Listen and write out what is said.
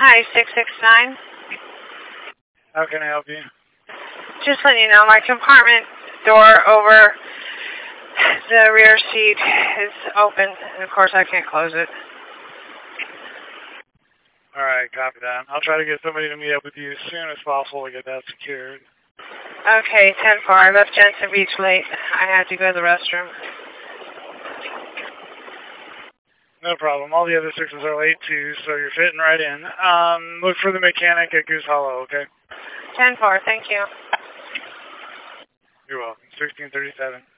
Hi, 669. How can I help you? Just letting you know, my compartment door over the rear seat is open, and of course I can't close it. Alright, copy that. I'll try to get somebody to meet up with you as soon as possible to get that secured. Okay, 10-4. I left Jensen Beach late. I had to go to the restroom. No problem. All the other sixes are late too, so you're fitting right in. Look for the mechanic at Goose Hollow, okay? 10-4, thank you. You're welcome. 1637.